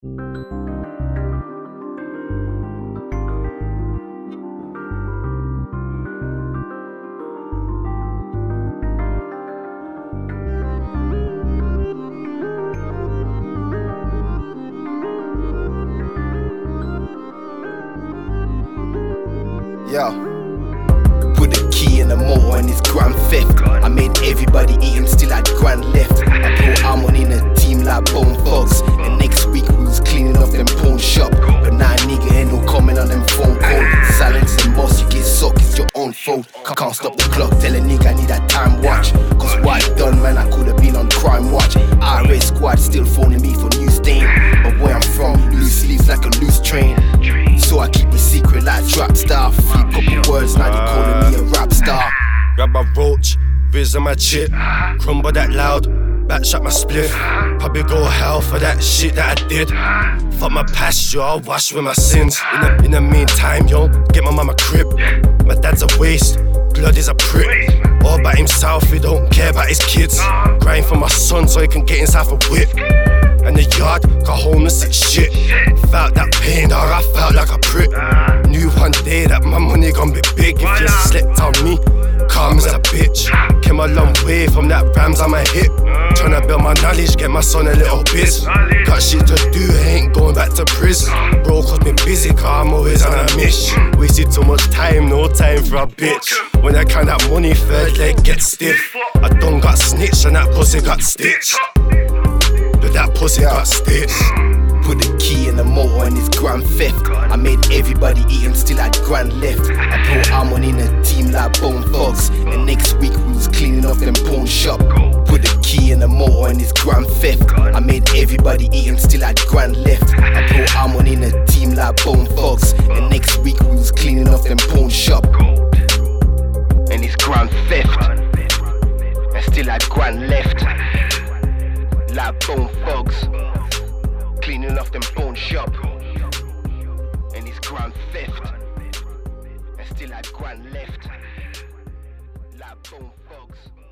Yo, put the key in the motor and it's grand theft. I made everybody eat and still had grand left. I put Amon in a team like Bone Thugs, and next week we was cleaning off them pawn shop. But now nigga ain't no comment on them phone calls. Silence and boss, you get sucked, it's your own fault. Can't stop the clock, tell a nigga I need a time watch. Cause what I done, man, I could've been on crime watch. RS squad still phoning me for new stain. But where I'm from, loose sleeves like a loose train. So I keep a secret like trap star. Flip couple words, now they calling me a rap star. Grab my roach, viz on my chip, crumble that loud, back shot my spliff. Probably go hell for that shit that I did. Fuck my past, yo, I'll wash with my sins. In the meantime, yo, get my mama crib. My dad's a waste, blood is a prick. All by himself, he don't care about his kids. Grind for my son so he can get himself a whip. And the yard got homeless and shit. Felt that pain, dog, I felt like a prick. Knew one day that my money gon' be big. If you slept on me, calm as a bitch. Came a long way from that Rams on my hip. Tryna build my knowledge, get my son a little bit. Got shit to do, ain't going back to prison. Bro, cause me busy, cause I'm always on a mission. Wasted too much time, no time for a bitch. When I count that money, third leg get stiff. I done got snitched and that pussy got stitched. That pussy got stitched. Put the key in the motor and it's grand theft. I made everybody eat and still had grand left. I put Amon in a team like Bone Thugs, and next week we was cleaning off them pawn shop. Put the key in the motor and it's grand theft. I made everybody eat and still had grand left. I put Amon in a team like Bone Thugs, and next week we was cleaning off them pawn shop. And it's grand theft. I still had grand left. Like Bone Thugs, cleaning off them pawn shop. And it's grand theft. I still had grand left. Like Bone Thugs.